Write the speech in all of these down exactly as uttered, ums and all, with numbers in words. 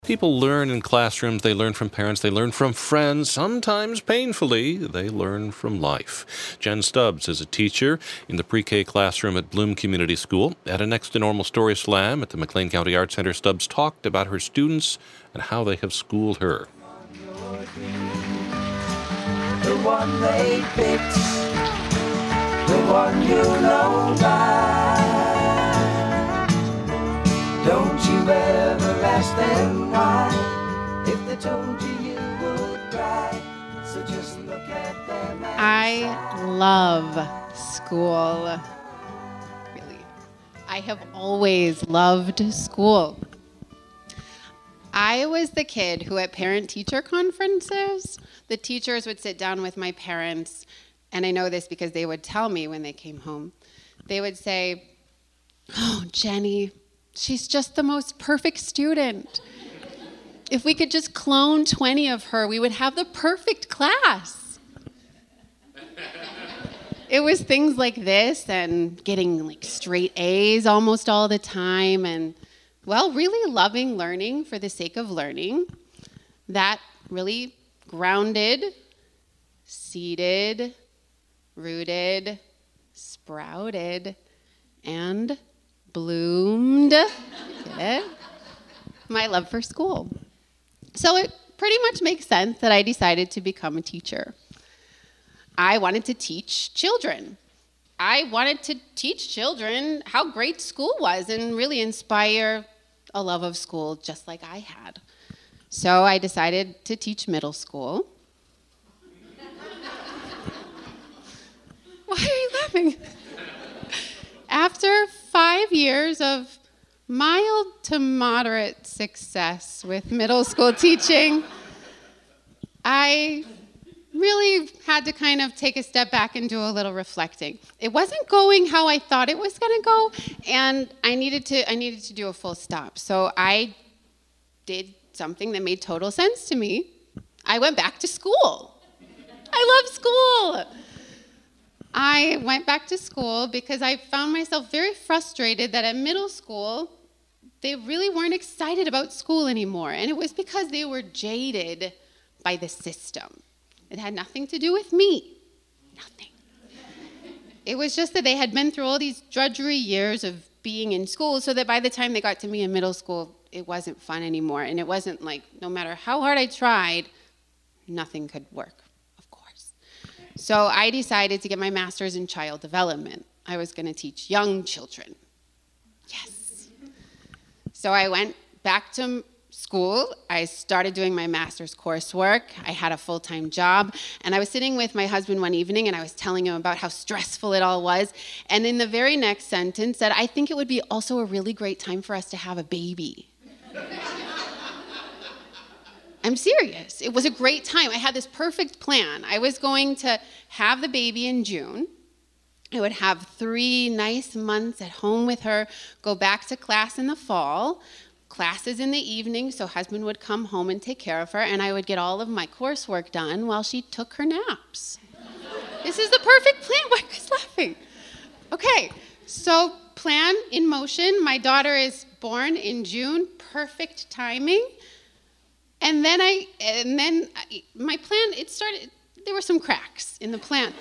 People learn in classrooms, they learn from parents, they learn from friends, sometimes painfully, they learn from life. Jen Stubbs is a teacher in the pre-K classroom at Bloom Community School. At a Next to Normal Story Slam at the McLean County Arts Centre, Stubbs talked about her students and how they have schooled her. The one they picked, the one you know by. Don't you ever ask them why. If they told you, you would cry. So just look at them. I love school. Really. I have always loved school. I was the kid who at parent-teacher conferences, the teachers would sit down with my parents, and I know this because they would tell me when they came home. They would say, "Oh, Jenny, she's just the most perfect student. If we could just clone twenty of her, we would have the perfect class." It was things like this and getting like straight A's almost all the time and, well, really loving learning for the sake of learning. That really grounded, seeded, rooted, sprouted, and bloomed it, my love for school. So it pretty much makes sense that I decided to become a teacher. I wanted to teach children. I wanted to teach children how great school was and really inspire a love of school just like I had. So I decided to teach middle school. Why are you laughing? After five years of mild to moderate success with middle school teaching, I really had to kind of take a step back and do a little reflecting. It wasn't going how I thought it was going to go, and I needed to I needed to do a full stop. So I did something that made total sense to me. I went back to school. I love school. I went back to school because I found myself very frustrated that at middle school, they really weren't excited about school anymore. And it was because they were jaded by the system. It had nothing to do with me. Nothing. It was just that they had been through all these drudgery years of being in school so that by the time they got to me in middle school, it wasn't fun anymore. And it wasn't like, no matter how hard I tried, nothing could work. So I decided to get my master's in child development. I was going to teach young children. Yes. So I went back to school. I started doing my master's coursework. I had a full-time job. And I was sitting with my husband one evening, and I was telling him about how stressful it all was. And in the very next sentence said, "I think it would be also a really great time for us to have a baby." I'm serious. It was a great time. I had this perfect plan. I was going to have the baby in June. I would have three nice months at home with her, go back to class in the fall, classes in the evening, so husband would come home and take care of her, and I would get all of my coursework done while she took her naps. This is the perfect plan. Why are you guys laughing? Okay, so plan in motion. My daughter is born in June. Perfect timing. And then I, and then I, my plan, it started, there were some cracks in the plan.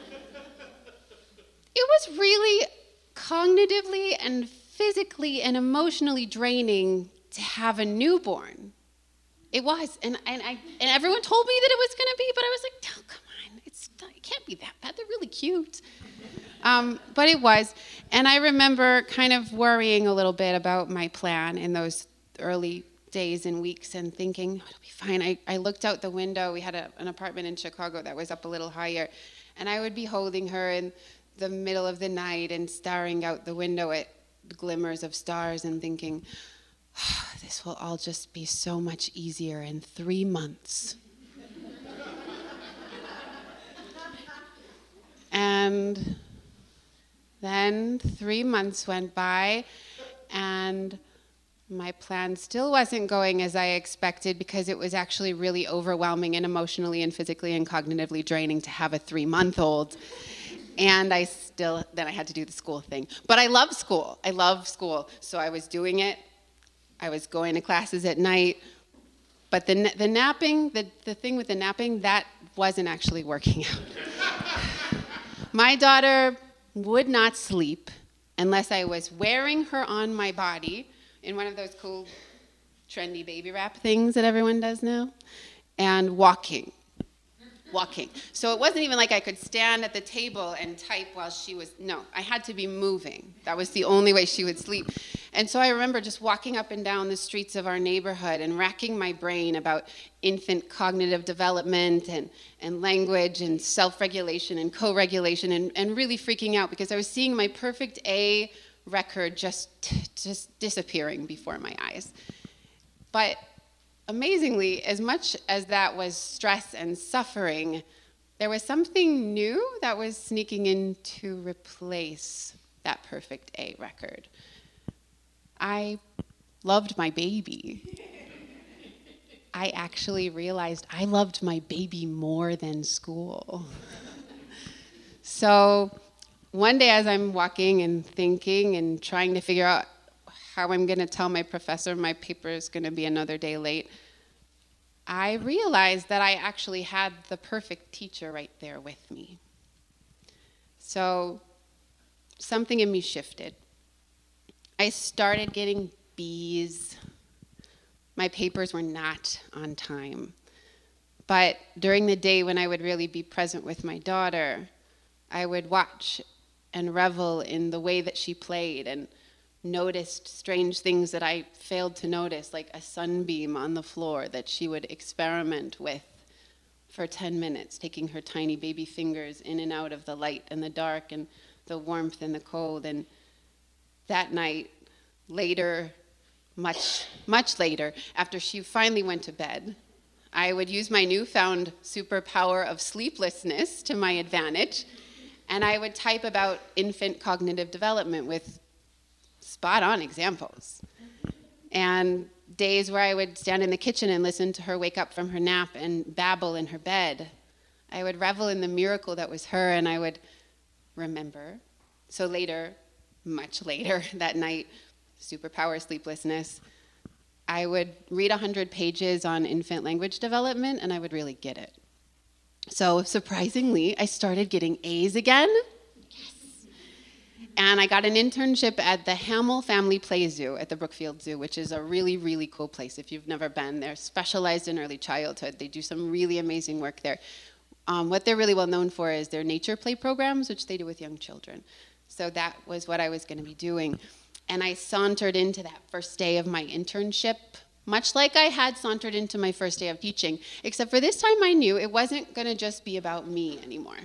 It was really cognitively and physically and emotionally draining to have a newborn. It was, and, and, I, and everyone told me that it was gonna be, but I was like, oh, come on, it's, it can't be that bad, they're really cute. Um, but it was, and I remember kind of worrying a little bit about my plan in those early days and weeks and thinking, oh, it'll be fine. I, I looked out the window. We had a, an apartment in Chicago that was up a little higher, and I would be holding her in the middle of the night and staring out the window at the glimmers of stars and thinking, oh, this will all just be so much easier in three months. And then three months went by, and my plan still wasn't going as I expected because it was actually really overwhelming and emotionally and physically and cognitively draining to have a three-month-old. And I still, then I had to do the school thing. But I love school. I love school. So I was doing it I was going to classes at night. But the, the napping, the, the thing with the napping, that wasn't actually working out. My daughter would not sleep unless I was wearing her on my body in one of those cool, trendy baby wrap things that everyone does now, and walking. Walking. So it wasn't even like I could stand at the table and type while she was, no, I had to be moving. That was the only way she would sleep. And so I remember just walking up and down the streets of our neighborhood and racking my brain about infant cognitive development and, and language and self-regulation and co-regulation and, and really freaking out because I was seeing my perfect A record just, just disappearing before my eyes. But amazingly, as much as that was stress and suffering, there was something new that was sneaking in to replace that perfect A record. I loved my baby. I actually realized I loved my baby more than school. So one day as I'm walking and thinking and trying to figure out how I'm going to tell my professor my paper is going to be another day late, I realized that I actually had the perfect teacher right there with me. So something in me shifted. I started getting B's. My papers were not on time. But during the day when I would really be present with my daughter, I would watch and revel in the way that she played and noticed strange things that I failed to notice, like a sunbeam on the floor that she would experiment with for ten minutes, taking her tiny baby fingers in and out of the light and the dark and the warmth and the cold. And that night, later, much, much later, after she finally went to bed, I would use my newfound superpower of sleeplessness to my advantage, and I would type about infant cognitive development with spot-on examples. And days where I would stand in the kitchen and listen to her wake up from her nap and babble in her bed, I would revel in the miracle that was her, and I would remember. So later, much later that night, superpower sleeplessness, I would read one hundred pages on infant language development, and I would really get it. So surprisingly, I started getting A's again. Yes. And I got an internship at the Hamill Family Play Zoo at the Brookfield Zoo, which is a really, really cool place if you've never been. They're specialized in early childhood. They do some really amazing work there. Um, what they're really well known for is their nature play programs, which they do with young children. So that was what I was going to be doing. And I sauntered into that first day of my internship, much like I had sauntered into my first day of teaching, except for this time I knew it wasn't going to just be about me anymore.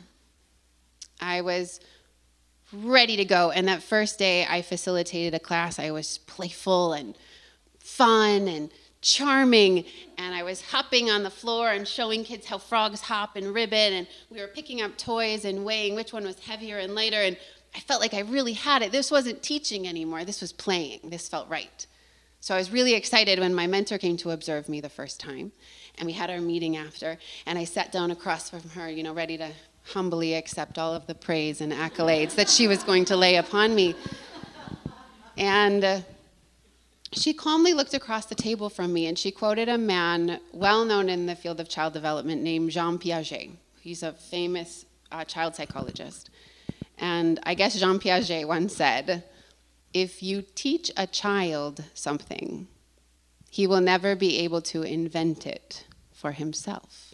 I was ready to go, and that first day I facilitated a class. I was playful and fun and charming, and I was hopping on the floor and showing kids how frogs hop and ribbon, and we were picking up toys and weighing which one was heavier and lighter, and I felt like I really had it. This wasn't teaching anymore. This was playing. This felt right. So I was really excited when my mentor came to observe me the first time, and we had our meeting after, and I sat down across from her, you know, ready to humbly accept all of the praise and accolades that she was going to lay upon me. And uh, she calmly looked across the table from me, and she quoted a man well known in the field of child development named Jean Piaget. He's a famous uh, child psychologist. And I guess Jean Piaget once said, if you teach a child something, he will never be able to invent it for himself.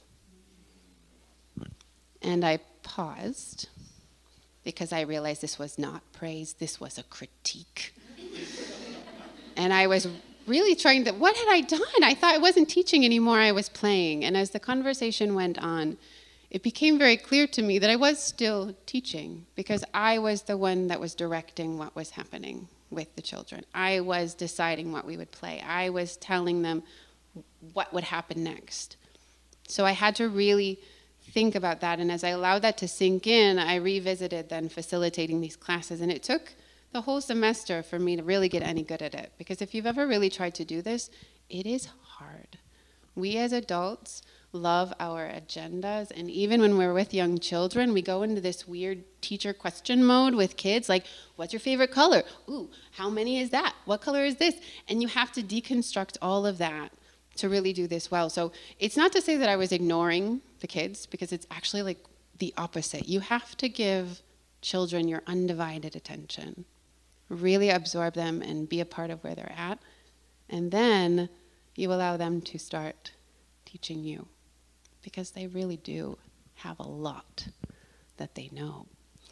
And I paused because I realized this was not praise, this was a critique. And I was really trying to, what had I done? I thought I wasn't teaching anymore, I was playing. And as the conversation went on, it became very clear to me that I was still teaching because I was the one that was directing what was happening with the children. I was deciding what we would play. I was telling them what would happen next. So I had to really think about that, and as I allowed that to sink in, I revisited then facilitating these classes, and it took the whole semester for me to really get any good at it, because if you've ever really tried to do this, it is hard. We as adults love our agendas. And even when we're with young children, we go into this weird teacher question mode with kids, like, what's your favorite color? Ooh, how many is that? What color is this? And you have to deconstruct all of that to really do this well. So it's not to say that I was ignoring the kids, because it's actually like the opposite. You have to give children your undivided attention. Really absorb them and be a part of where they're at. And then you allow them to start teaching you, because they really do have a lot that they know.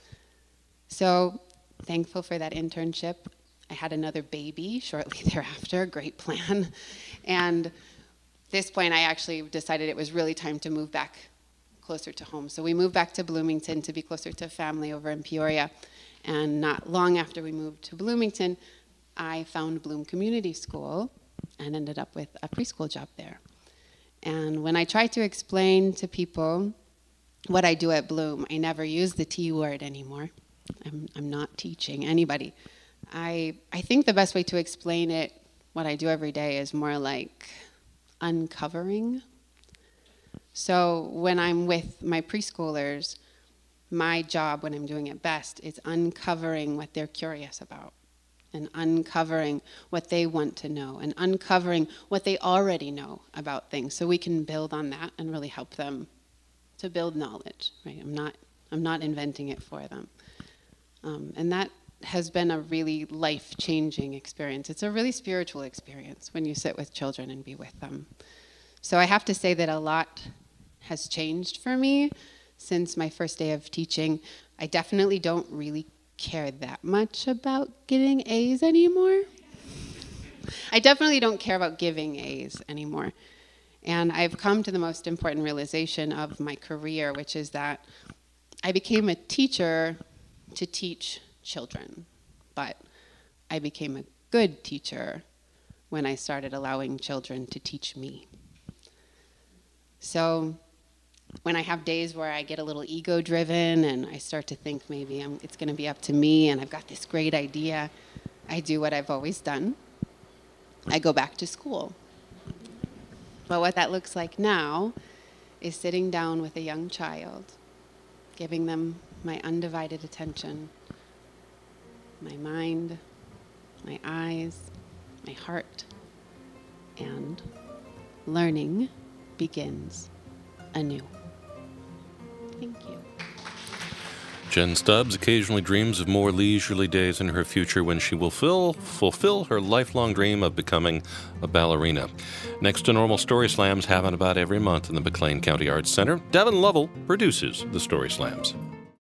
So thankful for that internship. I had another baby shortly thereafter, great plan. And at this point, I actually decided it was really time to move back closer to home. So we moved back to Bloomington to be closer to family over in Peoria. And not long after we moved to Bloomington, I found Bloom Community School and ended up with a preschool job there. And when I try to explain to people what I do at Bloom, I never use the T word anymore. I'm, I'm not teaching anybody. I, I think the best way to explain it, what I do every day, is more like uncovering. So when I'm with my preschoolers, my job, when I'm doing it best, is uncovering what they're curious about, and uncovering what they want to know, and uncovering what they already know about things, so we can build on that and really help them to build knowledge. Right? I'm not, I'm not inventing it for them, um, and that has been a really life-changing experience. It's a really spiritual experience when you sit with children and be with them. So I have to say that a lot has changed for me since my first day of teaching. I definitely don't really care that much about getting A's anymore. I definitely don't care about giving A's anymore. And I've come to the most important realization of my career, which is that I became a teacher to teach children, but I became a good teacher when I started allowing children to teach me. So when I have days where I get a little ego-driven and I start to think maybe I'm, it's going to be up to me and I've got this great idea, I do what I've always done. I go back to school. But what that looks like now is sitting down with a young child, giving them my undivided attention, my mind, my eyes, my heart, and learning begins anew. Thank you. Jen Stubbs occasionally dreams of more leisurely days in her future when she will fill, fulfill her lifelong dream of becoming a ballerina. Next to Normal Story Slams happen about every month in the McLean County Arts Center. Devin Lovell produces the Story Slams.